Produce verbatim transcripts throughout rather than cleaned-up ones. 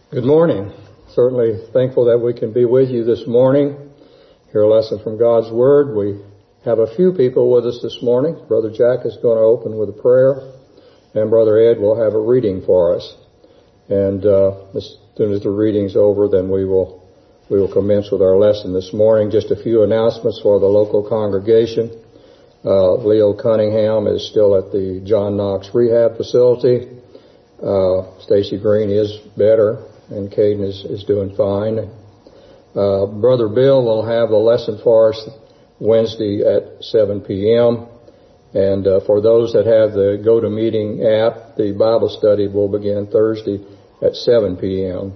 Good morning. Certainly thankful that we can be with you this morning, hear a lesson from God's Word. We have a few people with us this morning. Brother Jack is going to open with a prayer, and Brother Ed will have a reading for us. And uh, as soon as the reading's over, then we will we will commence with our lesson this morning. Just a few announcements for the local congregation. Uh, Leo Cunningham is still at the John Knox Rehab Facility. Uh, Stacy Green is better, and Caden is, is doing fine. Uh, Brother Bill will have a lesson for us Wednesday at seven p.m. And uh, for those that have the GoToMeeting app, the Bible study will begin Thursday at seven p.m.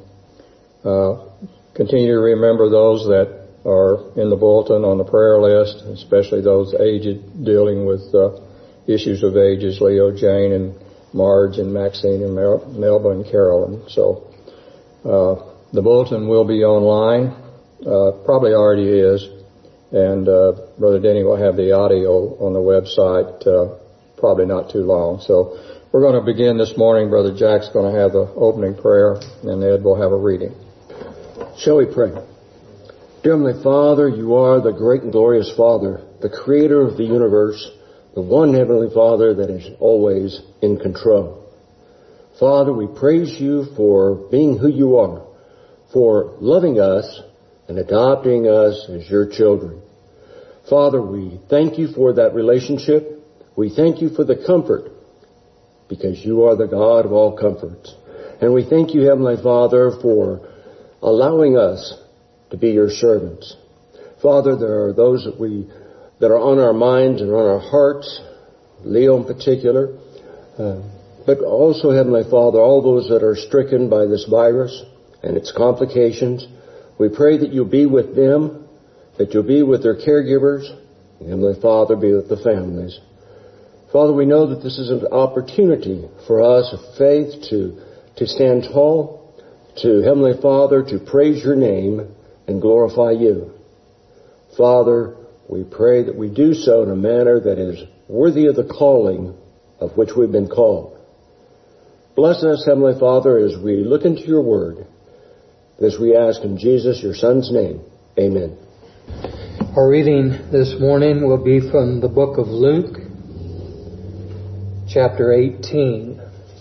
Uh, continue to remember those that are in the bulletin on the prayer list, especially those aged, dealing with uh, issues of ages, Leo, Jane, and Marge, and Maxine, and Mel- Melba, and Carolyn. So uh, the bulletin will be online, uh, probably already is, and uh, Brother Denny will have the audio on the website uh, probably not too long. So we're going to begin this morning. Brother Jack's going to have the opening prayer, and Ed will have a reading. Shall we pray? Dear Heavenly Father, you are the great and glorious Father, the creator of the universe, the one Heavenly Father that is always in control. Father, we praise you for being who you are, for loving us and adopting us as your children. Father, we thank you for that relationship. We thank you for the comfort, because you are the God of all comforts. And we thank you, Heavenly Father, for allowing us to be your servants. Father, there are those that we that are on our minds and on our hearts, Leo in particular, uh, but also, Heavenly Father, all those that are stricken by this virus and its complications. We pray that you'll be with them, that you'll be with their caregivers, and Heavenly Father, be with the families. Father, we know that this is an opportunity for us of faith to, to stand tall, to, Heavenly Father, to praise your name and glorify you. Father, we pray that we do so in a manner that is worthy of the calling of which we've been called. Bless us, Heavenly Father, as we look into your word. This we ask in Jesus, your Son's name. Amen. Our reading this morning will be from the book of Luke, chapter eighteen.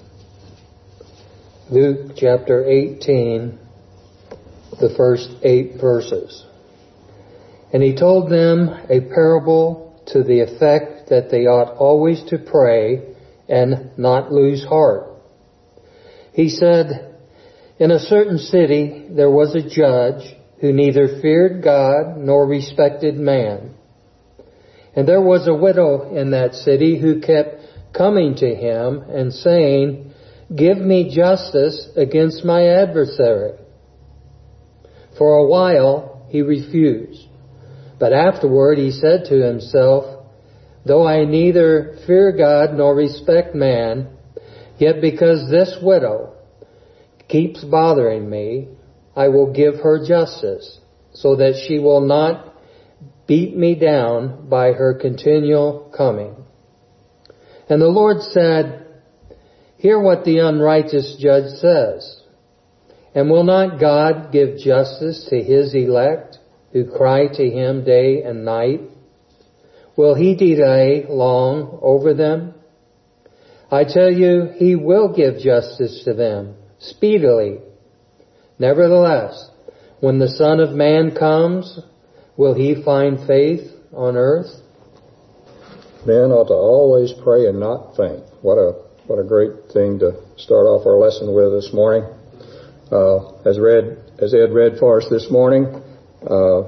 Luke chapter eighteen, the first eight verses. And he told them a parable to the effect that they ought always to pray and not lose heart. He said, in a certain city there was a judge who neither feared God nor respected man. And there was a widow in that city who kept coming to him and saying, give me justice against my adversary. For a while he refused. But afterward he said to himself, though I neither fear God nor respect man, yet because this widow keeps bothering me, I will give her justice, so that she will not beat me down by her continual coming. And the Lord said, hear what the unrighteous judge says. And will not God give justice to his elect, who cry to him day and night? Will he delay long over them? I tell you, he will give justice to them speedily. Nevertheless, when the Son of Man comes, will he find faith on earth? Men ought to always pray and not faint. What a what a great thing to start off our lesson with this morning. Uh, as read, as Ed read for us this morning, uh,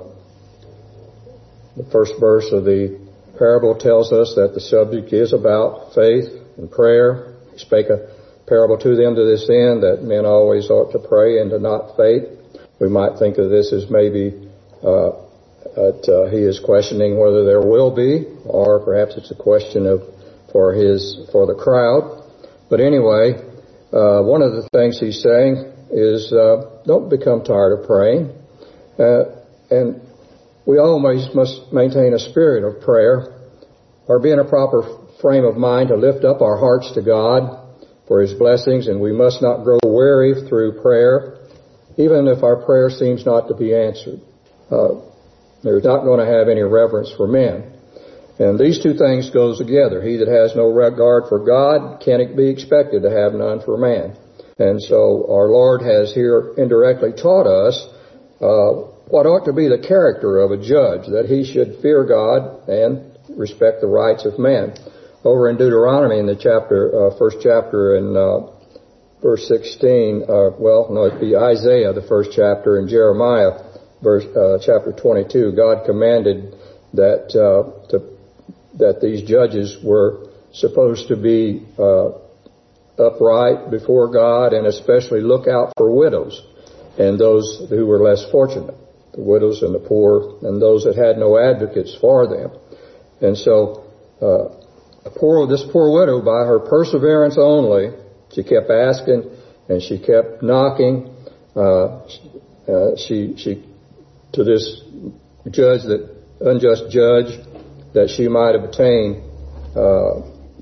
the first verse of the parable tells us that the subject is about faith and prayer. He spake a parable to them to this end, that men always ought to pray and to not faint. We might think of this as maybe uh, that uh, he is questioning whether there will be, or perhaps it's a question of for his for the crowd. But anyway, uh, one of the things he's saying is uh, don't become tired of praying. Uh, and we always must maintain a spirit of prayer, or be in a proper frame of mind to lift up our hearts to God for his blessings, and we must not grow weary through prayer even if our prayer seems not to be answered. Uh, they're not going to have any reverence for men. And these two things goes together. He that has no regard for God can't be expected to have none for man. And so our Lord has here indirectly taught us uh, what ought to be the character of a judge, that he should fear God and respect the rights of men. Over in Deuteronomy, in the chapter, uh, first chapter, in uh, verse sixteen, uh, well, no, it'd be Isaiah, the first chapter, and Jeremiah, verse uh, chapter twenty-two. God commanded that uh, to, that these judges were supposed to be uh, upright before God, and especially look out for widows and those who were less fortunate, the widows and the poor, and those that had no advocates for them. And so, uh, poor, this poor widow, by her perseverance only, she kept asking and she kept knocking. Uh, uh, she, she, to this judge, that unjust judge, that she might obtain uh,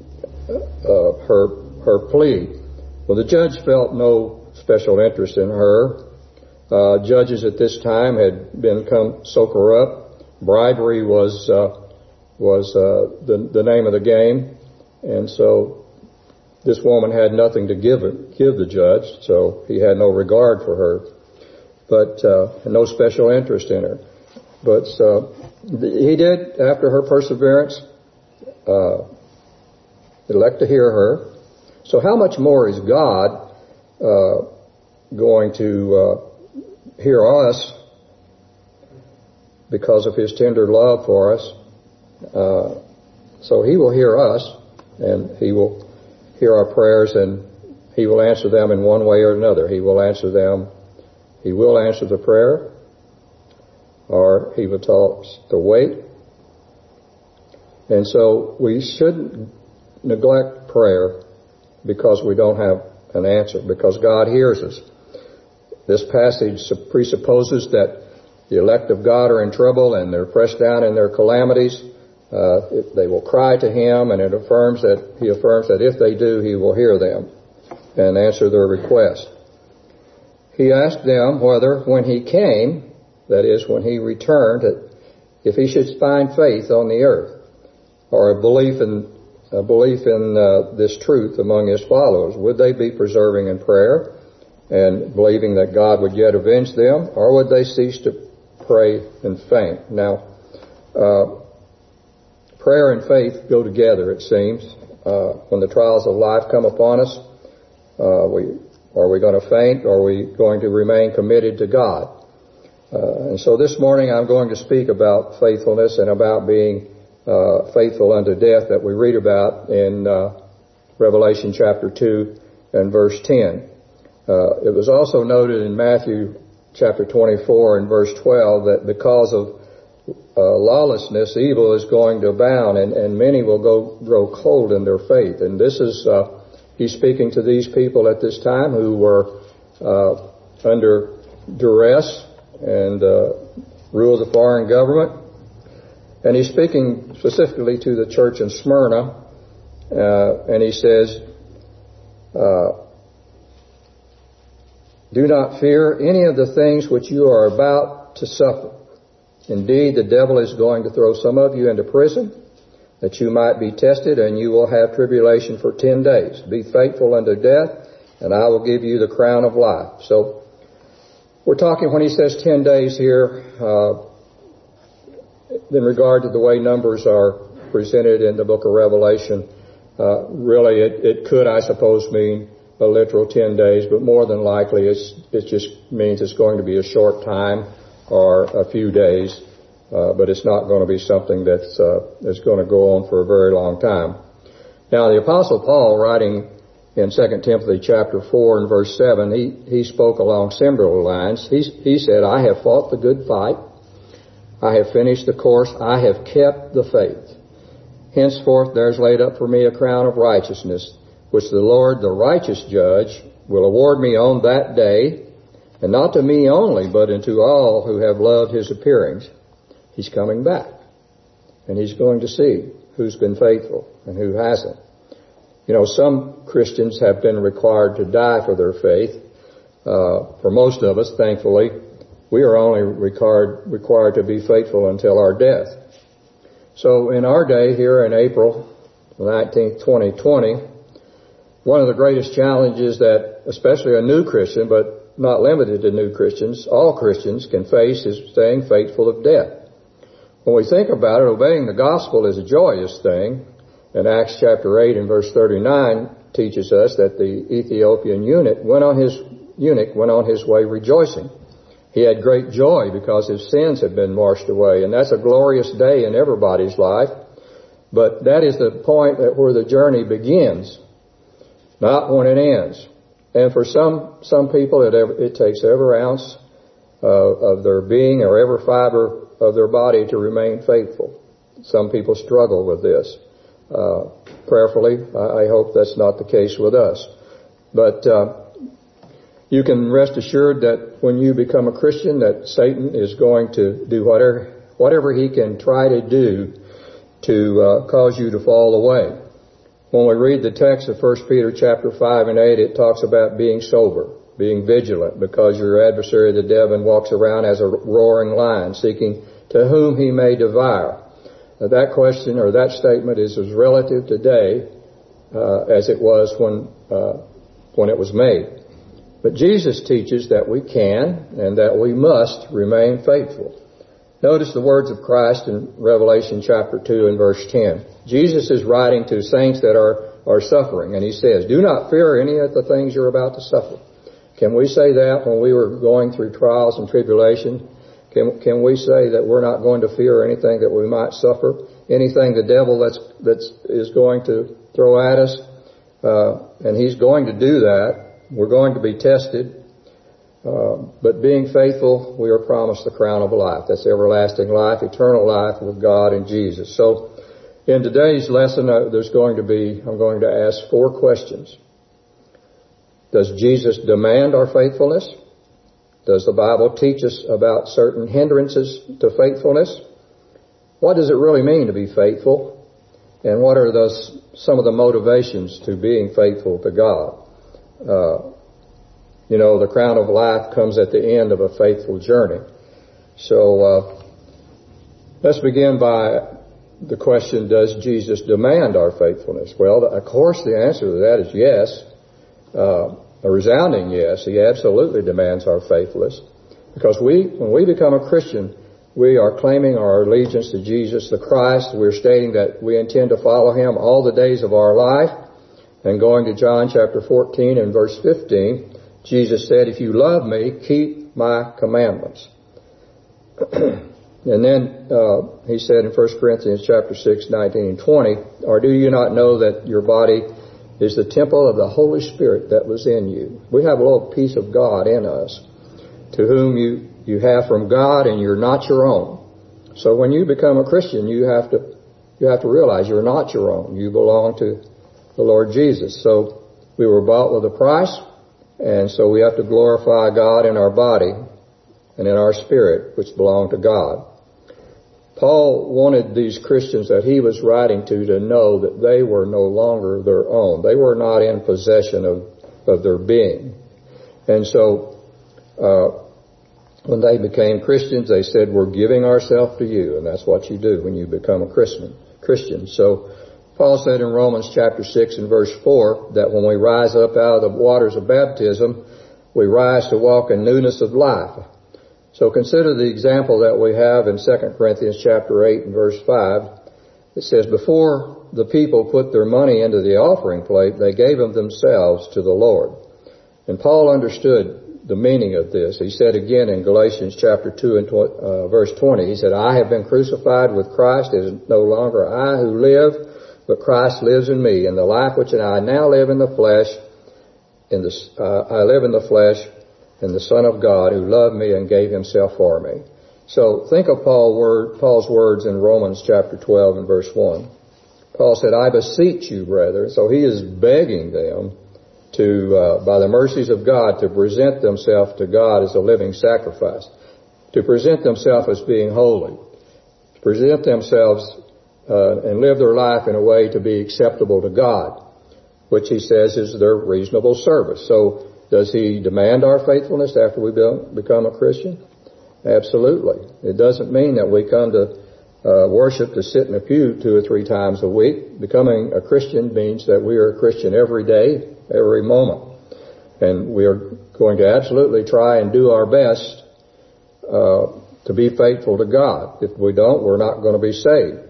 uh, her her plea. Well, the judge felt no special interest in her. Uh, judges at this time had become so corrupt. Bribery was uh, was uh, the the name of the game, and so this woman had nothing to give it, give the judge. So he had no regard for her, but uh, no special interest in her. But uh, he did, after her perseverance, uh, elect to hear her. So how much more is God uh, going to uh, hear us because of His tender love for us? Uh, so He will hear us, and He will hear our prayers, and He will answer them in one way or another. He will answer them. He will answer the prayer, or He will tell us to wait. And so we shouldn't neglect prayer because we don't have an answer, because God hears us. This passage presupposes that the elect of God are in trouble and they're pressed down in their calamities. Uh, if they will cry to Him, and it affirms that He affirms that if they do, He will hear them and answer their request. He asked them whether when He came, that is, when He returned, if He should find faith on the earth, or a belief in a belief in uh, this truth among His followers. Would they be persevering in prayer and believing that God would yet avenge them, or would they cease to pray and faint? Now, uh, prayer and faith go together, it seems. Uh, when the trials of life come upon us, uh, we are we going to faint, or are we going to remain committed to God? Uh, and so this morning I'm going to speak about faithfulness and about being Uh, faithful unto death, that we read about in uh, Revelation chapter two and verse ten. Uh, it was also noted in Matthew chapter twenty-four and verse twelve that because of uh, lawlessness, evil is going to abound, and, and many will go grow cold in their faith. And this is, uh, he's speaking to these people at this time who were uh, under duress and uh, rule of the foreign government. And he's speaking specifically to the church in Smyrna, uh, and he says, uh, do not fear any of the things which you are about to suffer. Indeed, the devil is going to throw some of you into prison, that you might be tested, and you will have tribulation for ten days. Be faithful unto death, and I will give you the crown of life. So, we're talking, when he says ten days here, uh, in regard to the way numbers are presented in the book of Revelation, uh, really it, it could, I suppose, mean a literal ten days, but more than likely it's, it just means it's going to be a short time or a few days, uh, but it's not going to be something that's, uh, that's going to go on for a very long time. Now, the Apostle Paul, writing in Second Timothy chapter four and verse seven, he, he spoke along similar lines. He, he said, I have fought the good fight. I have finished the course. I have kept the faith. Henceforth there is laid up for me a crown of righteousness, which the Lord, the righteous judge, will award me on that day, and not to me only, but unto all who have loved His appearings. He's coming back, and He's going to see who's been faithful and who hasn't. You know, some Christians have been required to die for their faith. Uh, for most of us, thankfully, we are only required, required to be faithful until our death. So in our day here in April nineteenth, twenty twenty, one of the greatest challenges that especially a new Christian, but not limited to new Christians, all Christians can face is staying faithful of death. When we think about it, obeying the gospel is a joyous thing. And Acts chapter eight and verse thirty-nine teaches us that the Ethiopian eunuch went on his eunuch went on his way rejoicing. He had great joy because his sins had been washed away, and that's a glorious day in everybody's life. But that is the point that where the journey begins, not when it ends. And for some some people, it ever, it takes every ounce uh, of their being or every fiber of their body to remain faithful. Some people struggle with this. Uh, prayerfully, I, I hope that's not the case with us. But uh, you can rest assured that when you become a Christian, that Satan is going to do whatever whatever he can try to do to uh, cause you to fall away. When we read the text of First Peter chapter five and eight, it talks about being sober, being vigilant, because your adversary the devil walks around as a roaring lion, seeking to whom he may devour. Now, that question or that statement is as relative today uh, as it was when uh, when it was made. But Jesus teaches that we can and that we must remain faithful. Notice the words of Christ in Revelation chapter two and verse ten. Jesus is writing to saints that are, are suffering, and he says, "Do not fear any of the things you're about to suffer." Can we say that when we were going through trials and tribulation? Can, can we say that we're not going to fear anything that we might suffer? Anything the devil that's, that's is going to throw at us? Uh, and he's going to do that. We're going to be tested. Uh, but being faithful, we are promised the crown of life. That's everlasting life, eternal life with God and Jesus. So in today's lesson, uh, there's going to be, I'm going to ask four questions. Does Jesus demand our faithfulness? Does the Bible teach us about certain hindrances to faithfulness? What does it really mean to be faithful? And what are those, some of the motivations to being faithful to God? Uh, you know, the crown of life comes at the end of a faithful journey. So uh, let's begin by the question, does Jesus demand our faithfulness? Well, of course, the answer to that is yes. Uh, a resounding yes. He absolutely demands our faithfulness. Because we, when we become a Christian, we are claiming our allegiance to Jesus the Christ. We're stating that we intend to follow Him all the days of our life. And going to John chapter fourteen and verse fifteen, Jesus said, "If you love me, keep my commandments." And then uh, he said in First Corinthians chapter six, nineteen and twenty, "Or do you not know that your body is the temple of the Holy Spirit that was in you?" We have a little piece of God in us, to whom you, you have from God, and you're not your own. So when you become a Christian, you have to you have to realize you're not your own. You belong to the Lord Jesus. So we were bought with a price, and so we have to glorify God in our body and in our spirit, which belong to God. Paul wanted these Christians that he was writing to to know that they were no longer their own. They were not in possession of, of their being. And so uh, when they became Christians, they said, "We're giving ourselves to you." And that's what you do when you become a Christian. Christian. So Paul said in Romans chapter six and verse four that when we rise up out of the waters of baptism, we rise to walk in newness of life. So consider the example that we have in Second Corinthians chapter eight and verse five. It says, "Before the people put their money into the offering plate, they gave them themselves to the Lord." And Paul understood the meaning of this. He said again in Galatians chapter two and uh, verse twenty, he said, "I have been crucified with Christ. It is no longer I who live, but Christ lives in me. And the life which I now live in the flesh, in the, uh, I live in the flesh, and the Son of God who loved me and gave himself for me." So think of Paul word, Paul's words in Romans chapter twelve and verse one. Paul said, "I beseech you, brethren." So he is begging them to, uh, by the mercies of God, to present themselves to God as a living sacrifice, to present themselves as being holy, to present themselves uh, and live their life in a way to be acceptable to God, which he says is their reasonable service. So Does He demand our faithfulness after we become a Christian? Absolutely. It doesn't mean that we come to uh, worship to sit in a pew two or three times a week. Becoming a Christian means that we are a Christian every day, every moment. And we are going to absolutely try and do our best uh, to be faithful to God. If we don't, we're not going to be saved.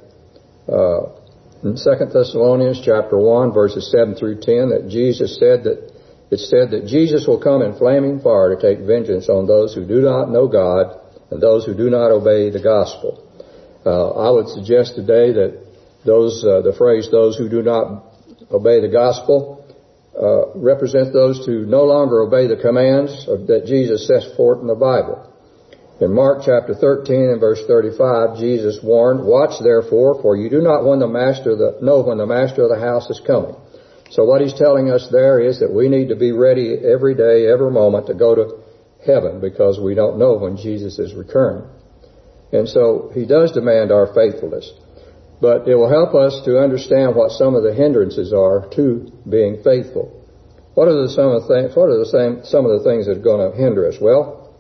Uh, in Second Thessalonians chapter one, verses seven through ten, that Jesus said that it said that Jesus will come in flaming fire to take vengeance on those who do not know God and those who do not obey the gospel. Uh, I would suggest today that those, uh, the phrase, those who do not obey the gospel, uh, represent those who no longer obey the commands of, that Jesus sets forth in the Bible. In Mark chapter thirteen and verse thirty-five, Jesus warned, "Watch therefore, for you do not when the master the, know when the master of the house is coming." So what He's telling us there is that we need to be ready every day, every moment to go to heaven, because we don't know when Jesus is returning. And so He does demand our faithfulness. But it will help us to understand what some of the hindrances are to being faithful. What are the some of the things, what are the same, some of the things that are going to hinder us? Well,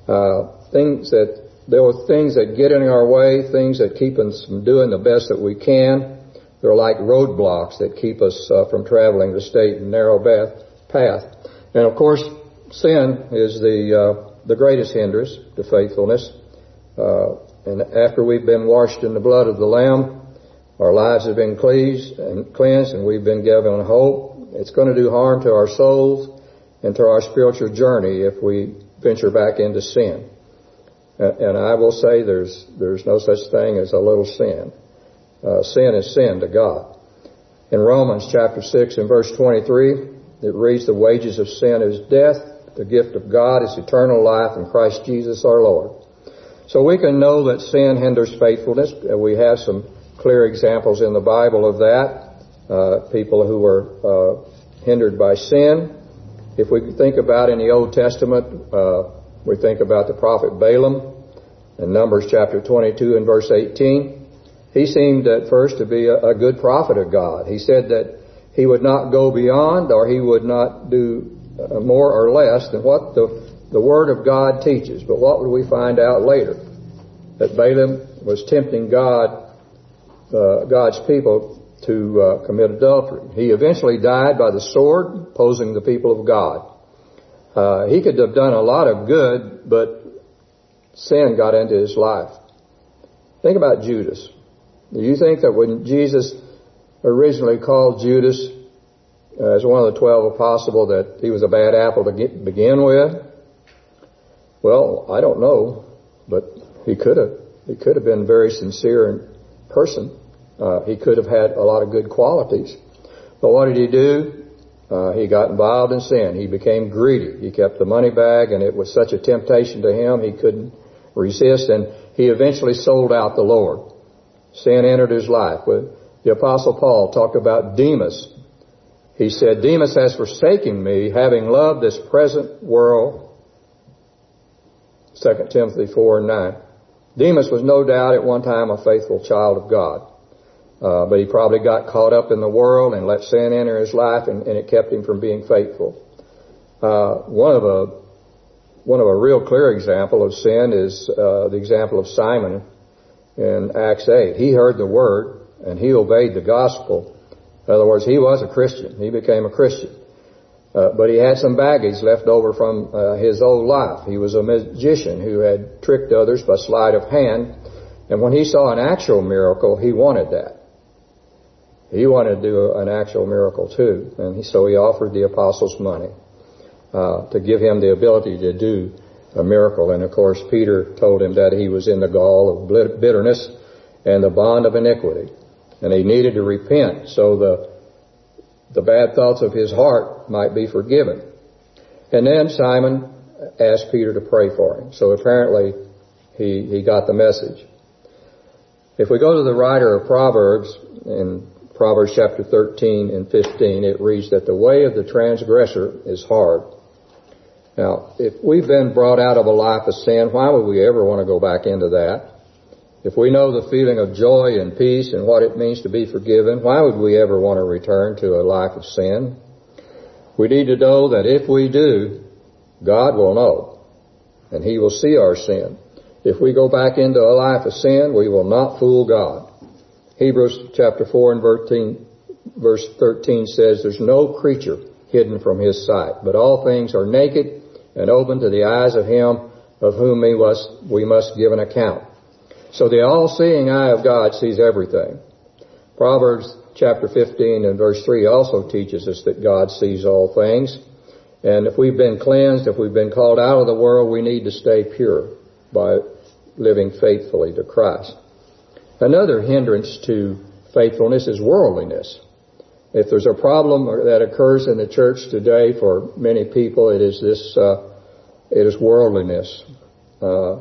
uh, things that, there are things that get in our way, things that keep us from doing the best that we can. They're like roadblocks that keep us uh, from traveling the straight and narrow path. And of course, sin is the uh, the greatest hindrance to faithfulness. Uh, and after we've been washed in the blood of the Lamb, our lives have been cleansed and cleansed, and we've been given hope. It's going to do harm to our souls and to our spiritual journey if we venture back into sin. And, and I will say there's there's no such thing as a little sin. Uh, sin is sin to God. In Romans chapter six and verse twenty-three, it reads, "The wages of sin is death. The gift of God is eternal life in Christ Jesus our Lord." So we can know that sin hinders faithfulness. We have some clear examples in the Bible of that. Uh, people who were uh, hindered by sin. If we think about in the Old Testament, uh, we think about the prophet Balaam in Numbers chapter twenty-two and verse eighteen. He seemed at first to be a, a good prophet of God. He said that he would not go beyond, or he would not do uh, more or less than what the, the Word of God teaches. But what would we find out later? That Balaam was tempting God, uh, God's people to uh, commit adultery. He eventually died by the sword, opposing the people of God. Uh, he could have done a lot of good, but sin got into his life. Think about Judas. Do you think that when Jesus originally called Judas uh, as one of the twelve apostles that he was a bad apple to get, begin with? Well, I don't know, but he could have. He could have been a very sincere person. Uh, he could have had a lot of good qualities. But what did he do? Uh, he got involved in sin. He became greedy. He kept the money bag, and it was such a temptation to him he couldn't resist, and he eventually sold out the Lord. Sin entered his life. The Apostle Paul talked about Demas. He said, "Demas has forsaken me, having loved this present world." Second Timothy four and nine. Demas was no doubt at one time a faithful child of God. Uh, but he probably got caught up in the world and let sin enter his life, and, and it kept him from being faithful. Uh, one of a, one of a real clear example of sin is uh, the example of Simon in Acts eight. He heard the word and he obeyed the gospel. In other words, he was a Christian. He became a Christian. Uh, but he had some baggage left over from uh, his old life. He was a magician who had tricked others by sleight of hand. And when he saw an actual miracle, he wanted that. He wanted to do an actual miracle too. And he, so he offered the apostles money uh, to give him the ability to do a miracle. And of course, Peter told him that he was in the gall of bitterness and the bond of iniquity, and he needed to repent so the the bad thoughts of his heart might be forgiven. And then Simon asked Peter to pray for him. So apparently he he got the message. If we go to the writer of Proverbs, in Proverbs chapter thirteen and fifteen, it reads that the way of the transgressor is hard. Now, if we've been brought out of a life of sin, why would we ever want to go back into that? If we know the feeling of joy and peace and what it means to be forgiven, why would we ever want to return to a life of sin? We need to know that if we do, God will know, and He will see our sin. If we go back into a life of sin, we will not fool God. Hebrews chapter four and verse thirteen says, there's no creature hidden from His sight, but all things are naked and open to the eyes of Him of whom we must, we must give an account. So the all-seeing eye of God sees everything. Proverbs chapter fifteen and verse three also teaches us that God sees all things. And if we've been cleansed, if we've been called out of the world, we need to stay pure by living faithfully to Christ. Another hindrance to faithfulness is worldliness. If there's a problem that occurs in the church today for many people, it is this, uh, it is worldliness. Uh,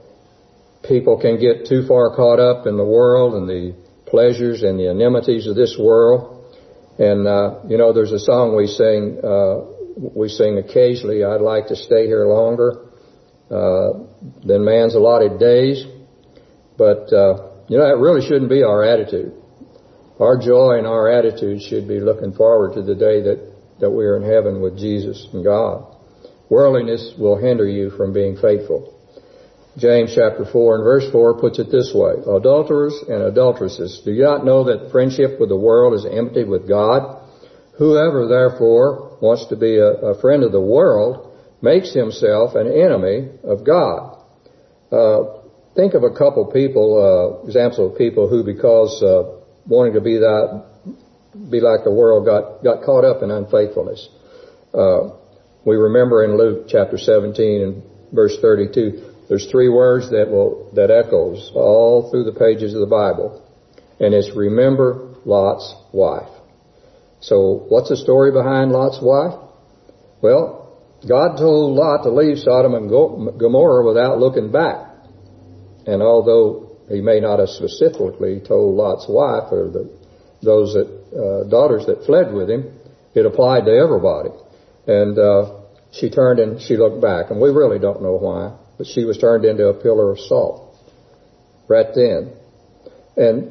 people can get too far caught up in the world and the pleasures and the amenities of this world. And, uh, you know, there's a song we sing, uh, we sing occasionally, I'd like to stay here longer, uh, than man's allotted days. But, uh, you know, that really shouldn't be our attitude. Our joy and our attitude should be looking forward to the day that, that we are in heaven with Jesus and God. Worldliness will hinder you from being faithful. James chapter four and verse four puts it this way, adulterers and adulteresses, do you not know that friendship with the world is enmity with God? Whoever therefore wants to be a, a friend of the world makes himself an enemy of God. Uh, think of a couple people, uh, examples of people who, because uh, wanting to be that, be like the world, got got caught up in unfaithfulness. Uh, we remember in Luke chapter seventeen and verse thirty-two. There's three words that will that echoes all through the pages of the Bible, and it's remember Lot's wife. So what's the story behind Lot's wife? Well, God told Lot to leave Sodom and Gomorrah without looking back. And although He may not have specifically told Lot's wife or the, those that, uh, daughters that fled with him, it applied to everybody. And uh, she turned and she looked back, and we really don't know why. But she was turned into a pillar of salt right then. And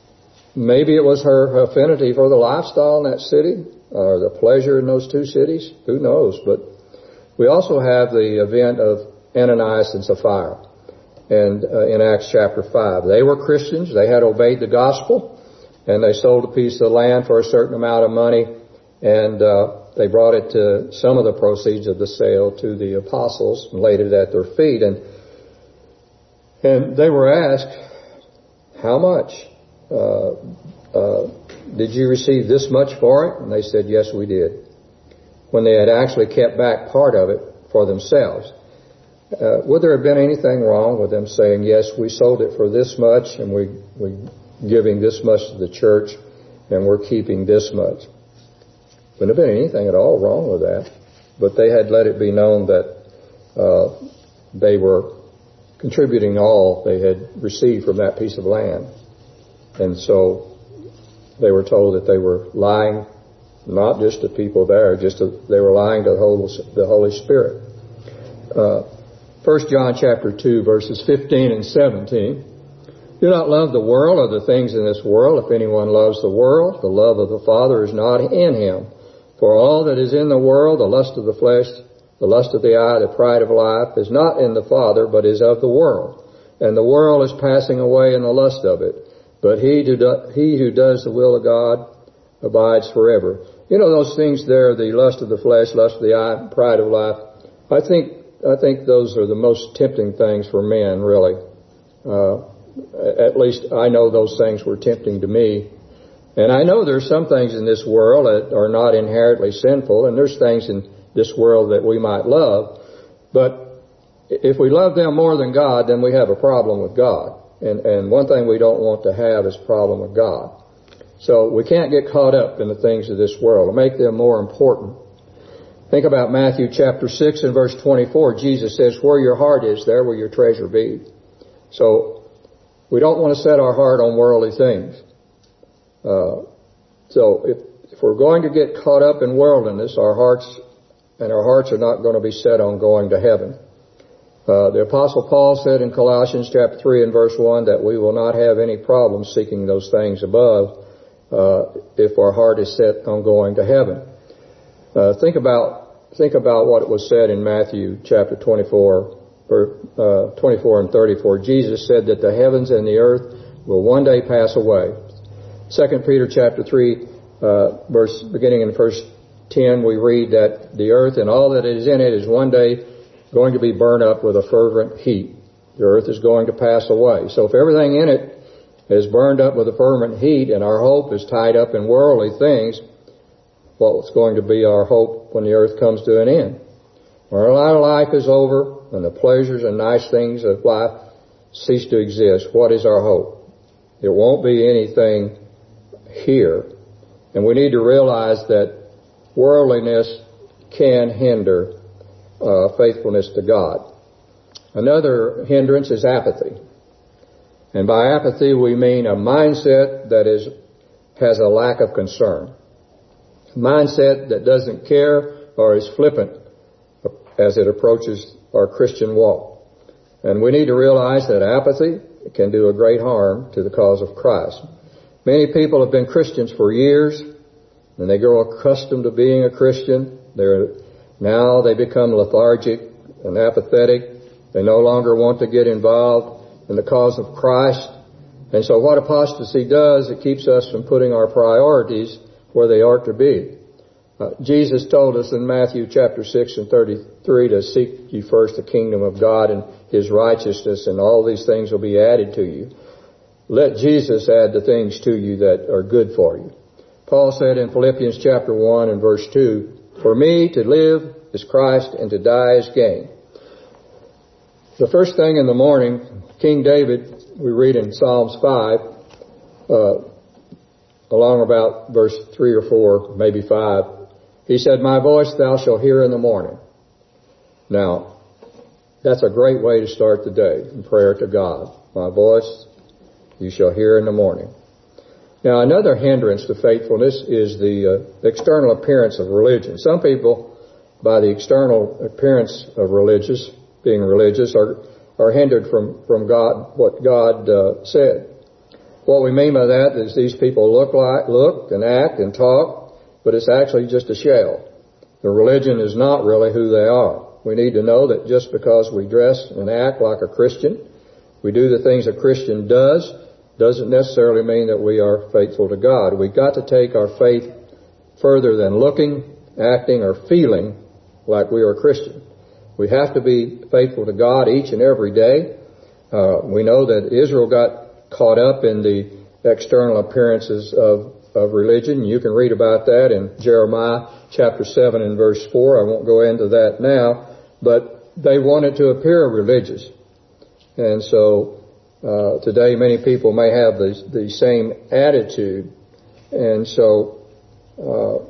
maybe it was her affinity for the lifestyle in that city, or the pleasure in those two cities. Who knows? But we also have the event of Ananias and Sapphira. And uh, in Acts chapter five, they were Christians. They had obeyed the gospel, and they sold a piece of land for a certain amount of money, and uh, they brought it to some of the proceeds of the sale to the apostles and laid it at their feet. And and they were asked, how much? Uh, uh, did you receive this much for it? And they said, yes, we did. When they had actually kept back part of it for themselves. Uh, would there have been anything wrong with them saying, yes, we sold it for this much, and we, we're giving this much to the church, and we're keeping this much? Wouldn't have been anything at all wrong with that. But they had let it be known that uh, they were contributing all they had received from that piece of land. And so they were told that they were lying, not just to people there, just to, they were lying to the Holy, the Holy Spirit. Uh, First John chapter two, verses fifteen and seventeen. Do not love the world or the things in this world. If anyone loves the world, the love of the Father is not in him. For all that is in the world, the lust of the flesh, the lust of the eye, the pride of life, is not in the Father, but is of the world. And the world is passing away in the lust of it. But he who, do, he who does the will of God abides forever. You know those things there, the lust of the flesh, lust of the eye, pride of life. I think I think those are the most tempting things for men, really. Uh, at least I know those things were tempting to me. And I know there's some things in this world that are not inherently sinful, and there's things in this world that we might love. But if we love them more than God, then we have a problem with God. And, and one thing we don't want to have is a problem with God. So we can't get caught up in the things of this world and make them more important. Think about Matthew chapter six and verse twenty-four. Jesus says, where your heart is, there will your treasure be. So we don't want to set our heart on worldly things. Uh, so if, if we're going to get caught up in worldliness, our hearts, and our hearts are not going to be set on going to heaven. Uh, the Apostle Paul said in Colossians chapter three and verse one that we will not have any problem seeking those things above uh, if our heart is set on going to heaven. Uh, think about think about what was said in Matthew chapter twenty-four, uh, twenty-four and thirty-four. Jesus said that the heavens and the earth will one day pass away. Second Peter chapter three, uh, verse beginning in verse ten, we read that the earth and all that is in it is one day going to be burned up with a fervent heat. The earth is going to pass away. So if everything in it is burned up with a fervent heat and our hope is tied up in worldly things, what's going to be our hope when the earth comes to an end? When our life is over and the pleasures and nice things of life cease to exist, what is our hope? It won't be anything here. And we need to realize that worldliness can hinder uh, faithfulness to God. Another hindrance is apathy. And by apathy we mean a mindset that is has a lack of concern. A mindset that doesn't care or is flippant as it approaches our Christian walk. And we need to realize that apathy can do a great harm to the cause of Christ. Many people have been Christians for years, and they grow accustomed to being a Christian. They're now they become lethargic and apathetic. They no longer want to get involved in the cause of Christ. And so what apostasy does, it keeps us from putting our priorities where they ought to be. Uh, Jesus told us in Matthew chapter six and thirty-three to seek ye first the kingdom of God and His righteousness, and all these things will be added to you. Let Jesus add the things to you that are good for you. Paul said in Philippians chapter one and verse two, for me to live is Christ and to die is gain. The first thing in the morning, King David, we read in Psalms five, uh, along about verse three or four, maybe five, he said, my voice thou shalt hear in the morning. Now, that's a great way to start the day in prayer to God. My voice you shall hear in the morning. Now, another hindrance to faithfulness is the uh, external appearance of religion. Some people, by the external appearance of religious, being religious, are are hindered from, from God, what God uh, said. What we mean by that is these people look like, look and act and talk, but it's actually just a shell. The religion is not really who they are. We need to know that just because we dress and act like a Christian, we do the things a Christian does, doesn't necessarily mean that we are faithful to God. We've got to take our faith further than looking, acting, or feeling like we are a Christian. We have to be faithful to God each and every day. Uh, we know that Israel got caught up in the external appearances of, of religion. You can read about that in Jeremiah chapter seven and verse four. I won't go into that now, but they wanted to appear religious. And so uh, today many people may have the, the same attitude. And so uh,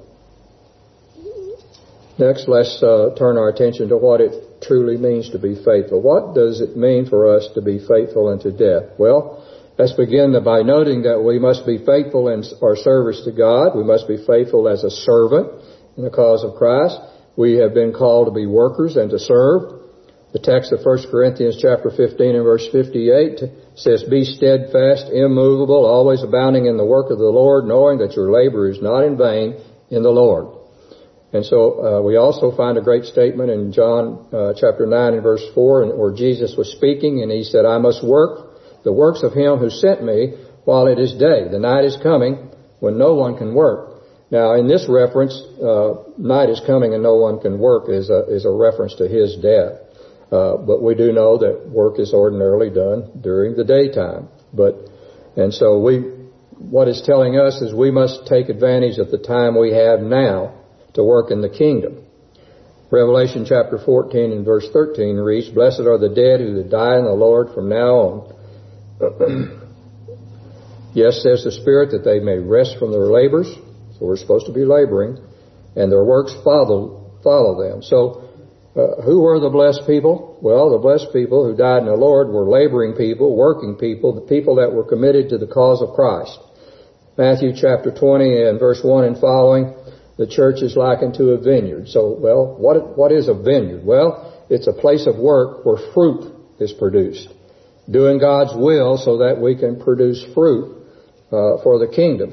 next, let's uh, turn our attention to what it truly means to be faithful. What does it mean for us to be faithful unto death? Well, let's begin by noting that we must be faithful in our service to God. We must be faithful as a servant in the cause of Christ. We have been called to be workers and to serve. The text of First Corinthians chapter fifteen and verse fifty-eight says, be steadfast, immovable, always abounding in the work of the Lord, knowing that your labor is not in vain in the Lord. And so uh, we also find a great statement in John uh, chapter nine and verse four, where Jesus was speaking, and he said, I must work the works of him who sent me while it is day. The night is coming when no one can work. Now, in this reference, uh, night is coming and no one can work is a, is a reference to his death. Uh, but we do know that work is ordinarily done during the daytime. But, and so we, what it's telling us is we must take advantage of the time we have now to work in the kingdom. Revelation chapter fourteen and verse thirteen reads, blessed are the dead who die in the Lord from now on. Yes, says the Spirit, that they may rest from their labors. So we're supposed to be laboring, and their works follow follow them. So uh, who were the blessed people? Well, the blessed people who died in the Lord were laboring people, working people, the people that were committed to the cause of Christ. Matthew chapter twenty and verse one and following, the church is likened to a vineyard. So, well, what what is a vineyard? Well, it's a place of work where fruit is produced. Doing God's will so that we can produce fruit uh, for the kingdom.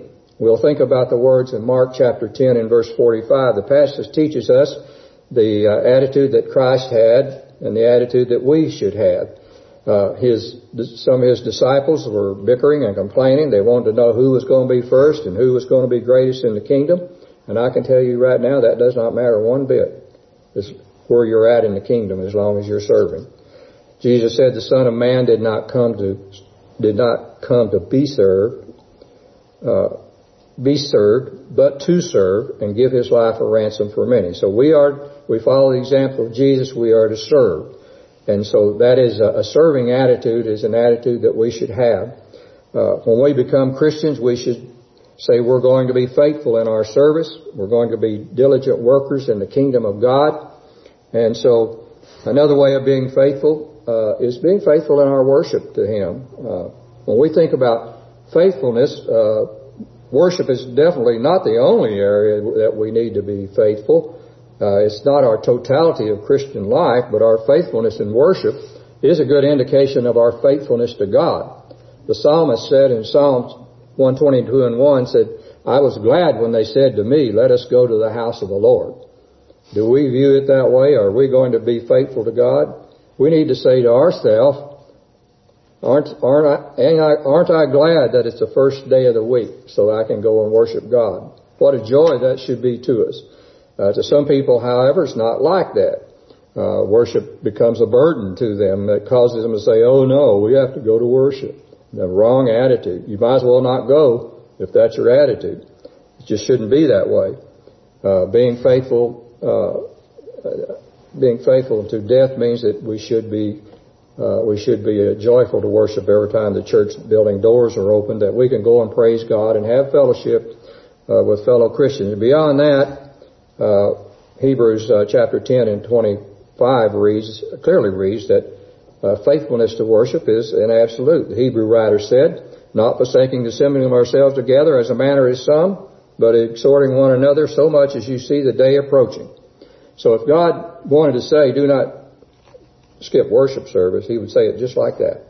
We'll think about the words in Mark chapter ten and verse forty-five. The passage teaches us the uh, attitude that Christ had and the attitude that we should have. Uh, his, some of his disciples were bickering and complaining. They wanted to know who was going to be first and who was going to be greatest in the kingdom. And I can tell you right now that does not matter one bit. It's where you're at in the kingdom as long as you're serving. Jesus said the Son of Man did not come to did not come to be served, uh, be served, but to serve and give his life a ransom for many. So we are we follow the example of Jesus. We are to serve. And so that is a, a serving attitude is an attitude that we should have. Uh, when we become Christians, we should say we're going to be faithful in our service. We're going to be diligent workers in the kingdom of God. And so another way of being faithful uh, is being faithful in our worship to Him. Uh, when we think about faithfulness, uh, worship is definitely not the only area that we need to be faithful. Uh, it's not our totality of Christian life, but our faithfulness in worship is a good indication of our faithfulness to God. The psalmist said in Psalms one twenty-two and one said, I was glad when they said to me, let us go to the house of the Lord. Do we view it that way? Are we going to be faithful to God? We need to say to ourselves, aren't, aren't, I, aren't I glad that it's the first day of the week so I can go and worship God? What a joy that should be to us. Uh, to some people, however, it's not like that. Uh, worship becomes a burden to them that causes them to say, oh no, we have to go to worship. The wrong attitude. You might as well not go if that's your attitude. It just shouldn't be that way. Uh, being faithful, uh, being faithful to death means that we should be, uh, we should be uh, joyful to worship every time the church building doors are open, that we can go and praise God and have fellowship uh, with fellow Christians. And beyond that, uh, Hebrews uh, chapter ten and twenty-five reads clearly reads that Uh, faithfulness to worship is an absolute. The Hebrew writer said, not forsaking the assembling of ourselves together as a manner is some, but exhorting one another so much as you see the day approaching. So if God wanted to say, do not skip worship service, He would say it just like that.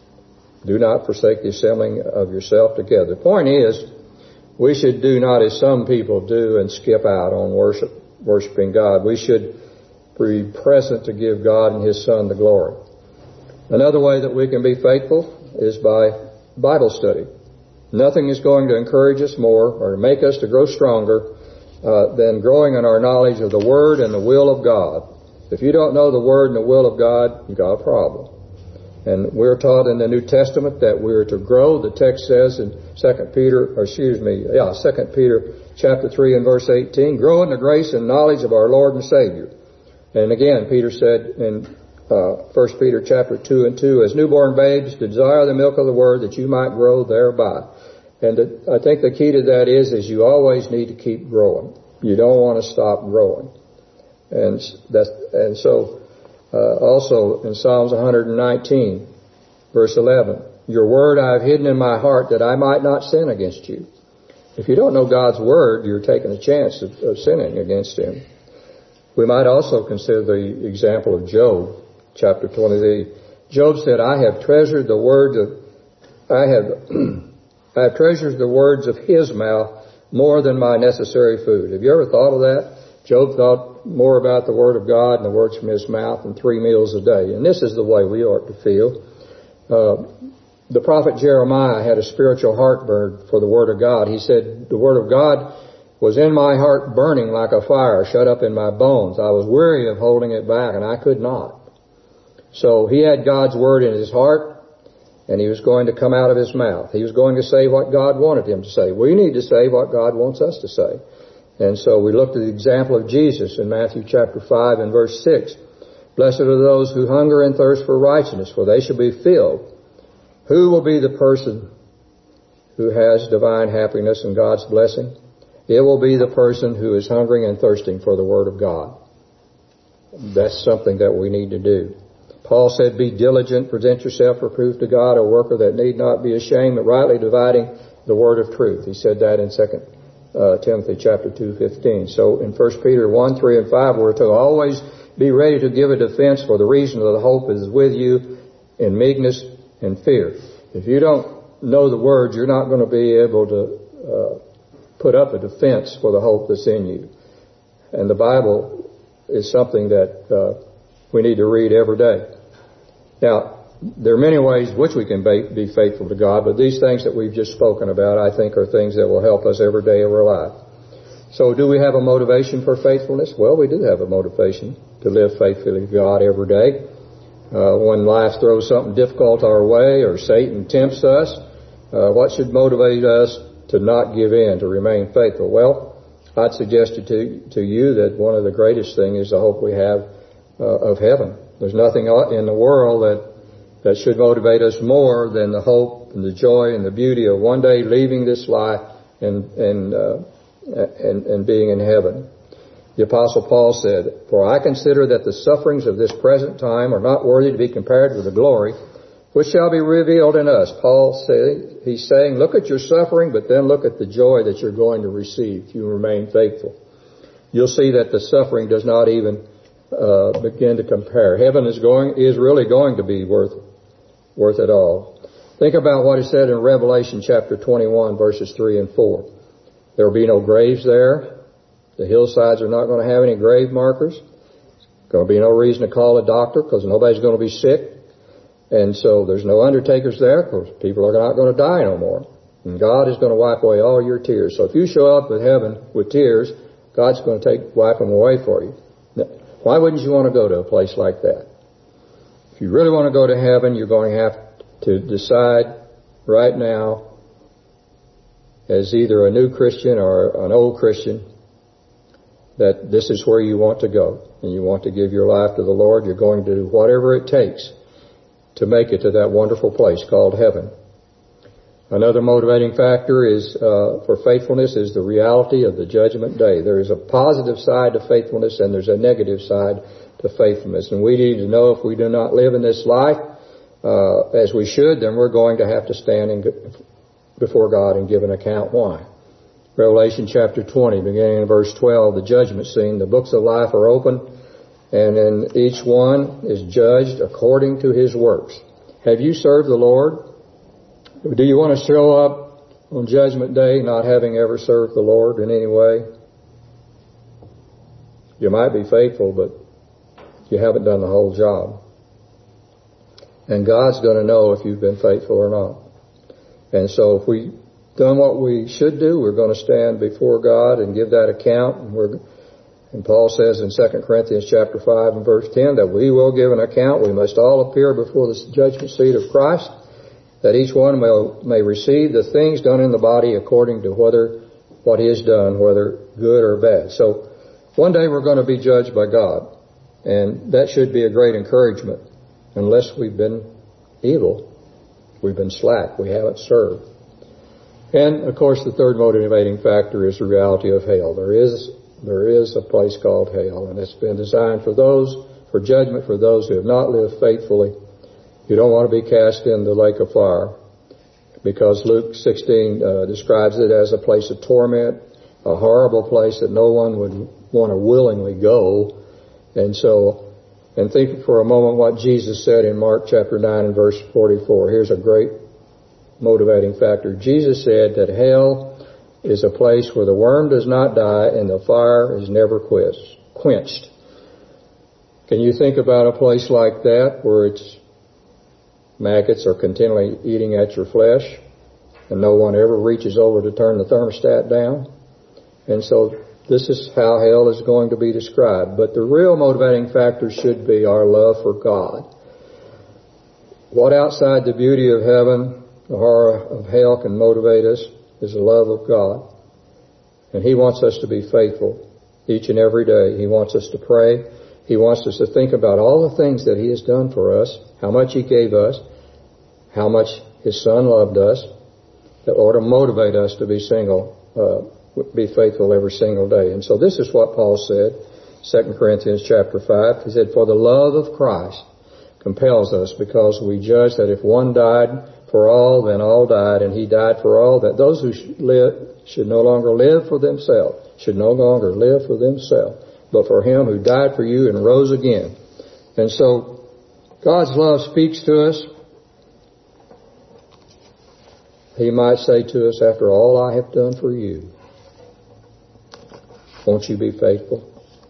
Do not forsake the assembling of yourself together. The point is, we should do not as some people do and skip out on worship, worshiping God. We should be present to give God and His Son the glory. Another way that we can be faithful is by Bible study. Nothing is going to encourage us more or make us to grow stronger uh, than growing in our knowledge of the Word and the will of God. If you don't know the Word and the will of God, you've got a problem. And we're taught in the New Testament that we're to grow. The text says in Second Peter, or excuse me, yeah, Second Peter chapter three and verse eighteen, grow in the grace and knowledge of our Lord and Savior. And again, Peter said in Uh, First Peter chapter two and two, as newborn babes, desire the milk of the word that you might grow thereby. And the, I think the key to that is, is you always need to keep growing. You don't want to stop growing. And that's, and so, uh, also in Psalms one nineteen, verse eleven, your word I have hidden in my heart that I might not sin against you. If you don't know God's word, you're taking a chance of, of sinning against Him. We might also consider the example of Job. Chapter twenty, Job said, I have treasured the words of, I have, I have treasured the words of His mouth more than my necessary food. Have you ever thought of that? Job thought more about the Word of God and the words from His mouth than three meals a day. And this is the way we ought to feel. Uh, the prophet Jeremiah had a spiritual heartburn for the Word of God. He said, the Word of God was in my heart burning like a fire shut up in my bones. I was weary of holding it back, and I could not. So he had God's Word in his heart, and he was going to come out of his mouth. He was going to say what God wanted him to say. We need to say what God wants us to say. And so we looked at the example of Jesus in Matthew chapter five and verse six. Blessed are those who hunger and thirst for righteousness, for they shall be filled. Who will be the person who has divine happiness and God's blessing? It will be the person who is hungering and thirsting for the Word of God. That's something that we need to do. Paul said, be diligent, present yourself for proof to God, a worker that need not be ashamed, but rightly dividing the word of truth. He said that in Second uh, Timothy chapter two fifteen. So in First Peter one, three, and five, we're to always be ready to give a defense for the reason of the hope is with you in meekness and fear. If you don't know the word, you're not going to be able to uh, put up a defense for the hope that's in you. And the Bible is something that uh, we need to read every day. Now, there are many ways which we can be faithful to God, but these things that we've just spoken about, I think, are things that will help us every day of our life. So do we have a motivation for faithfulness? Well, we do have a motivation to live faithfully to God every day. Uh, when life throws something difficult our way or Satan tempts us, uh, what should motivate us to not give in, to remain faithful? Well, I'd suggest to, to you that one of the greatest things is the hope we have uh, of heaven. There's nothing in the world that that should motivate us more than the hope and the joy and the beauty of one day leaving this life and and uh, and, and being in heaven. The Apostle Paul said, "For I consider that the sufferings of this present time are not worthy to be compared with the glory which shall be revealed in us." Paul said, he's saying, look at your suffering, but then look at the joy that you're going to receive if you remain faithful. You'll see that the suffering does not even uh, begin to compare. Heaven is going is really going to be worth worth it all. Think about what is said in Revelation chapter twenty-one, verses three and four. There will be no graves there. The hillsides are not going to have any grave markers. There's going to be no reason to call a doctor because nobody's going to be sick. And so there's no undertakers there because people are not going to die no more. And God is going to wipe away all your tears. So if you show up at heaven with tears, God's going to take wipe them away for you. Why wouldn't you want to go to a place like that? If you really want to go to heaven, you're going to have to decide right now, as either a new Christian or an old Christian, that this is where you want to go. And you want to give your life to the Lord. You're going to do whatever it takes to make it to that wonderful place called heaven. Another motivating factor is uh, for faithfulness is the reality of the judgment day. There is a positive side to faithfulness and there's a negative side to faithfulness. And we need to know if we do not live in this life uh, as we should, then we're going to have to stand in, before God and give an account why. Revelation chapter twenty, beginning in verse twelve, the judgment scene, the books of life are open, and then each one is judged according to his works. Have you served the Lord? Do you want to show up on Judgment Day not having ever served the Lord in any way? You might be faithful, but you haven't done the whole job. And God's going to know if you've been faithful or not. And so if we've done what we should do, we're going to stand before God and give that account. And, we're, and Paul says in Second Corinthians chapter five and verse ten that we will give an account. We must all appear before the judgment seat of Christ, that each one may, may receive the things done in the body according to whether what he has done, whether good or bad. So one day we're going to be judged by God. And that should be a great encouragement. Unless we've been evil, we've been slack, we haven't served. And, of course, the third motivating factor is the reality of hell. There is there is a place called hell, and it's been designed for those, for judgment for those who have not lived faithfully. You don't want to be cast in the lake of fire, because Luke sixteen uh, describes it as a place of torment, a horrible place that no one would want to willingly go. And so, and think for a moment what Jesus said in Mark chapter nine and verse forty-four. Here's a great motivating factor. Jesus said that hell is a place where the worm does not die and the fire is never quenched. Can you think about a place like that where its maggots are continually eating at your flesh and no one ever reaches over to turn the thermostat down? And so this is how hell is going to be described. But the real motivating factor should be our love for God. What outside the beauty of heaven, the horror of hell can motivate us is the love of God. And He wants us to be faithful each and every day. He wants us to pray. He wants us to think about all the things that He has done for us, how much He gave us, how much His Son loved us, that ought to motivate us to be single, uh, be faithful every single day. And so this is what Paul said, Second Corinthians chapter five. He said, "For the love of Christ compels us, because we judge that if one died for all, then all died, and He died for all, that those who live should no longer live for themselves, should no longer live for themselves, but for Him who died for you and rose again." And so God's love speaks to us. He might say to us, "After all I have done for you, won't you be faithful?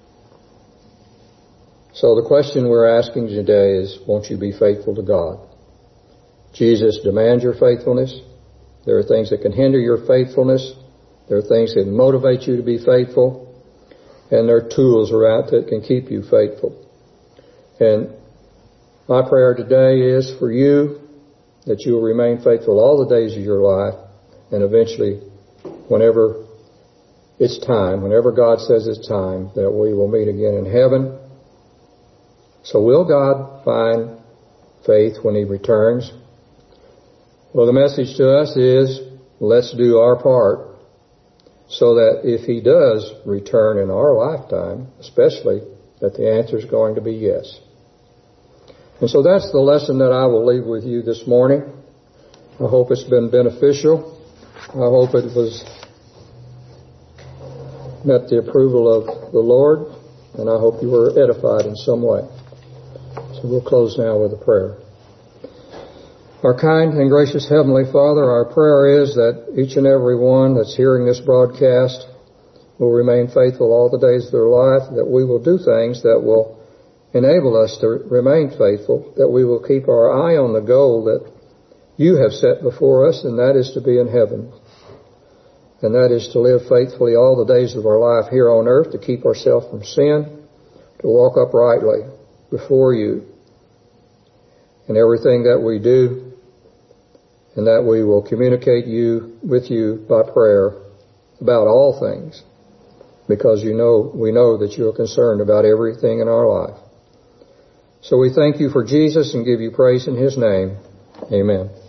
So the question we're asking today is, won't you be faithful to God? Jesus demands your faithfulness. There are things that can hinder your faithfulness. There are things that motivate you to be faithful. And there are tools around that can keep you faithful. And my prayer today is for you that you will remain faithful all the days of your life, and eventually, whenever it's time, whenever God says it's time, that we will meet again in heaven. So will God find faith when He returns? Well, the message to us is, let's do our part so that if He does return in our lifetime, especially, that the answer is going to be yes. And so that's the lesson that I will leave with you this morning. I hope it's been beneficial. I hope it was met the approval of the Lord, and I hope you were edified in some way. So we'll close now with a prayer. Our kind and gracious Heavenly Father, our prayer is that each and every one that's hearing this broadcast will remain faithful all the days of their life, that we will do things that will enable us to remain faithful, that we will keep our eye on the goal that you have set before us, and that is to be in heaven. And that is to live faithfully all the days of our life here on earth, to keep ourselves from sin, to walk uprightly before you in everything that we do, and that we will communicate you with you by prayer about all things, because you know we know that you are concerned about everything in our life. So we thank you for Jesus and give you praise in His name. Amen.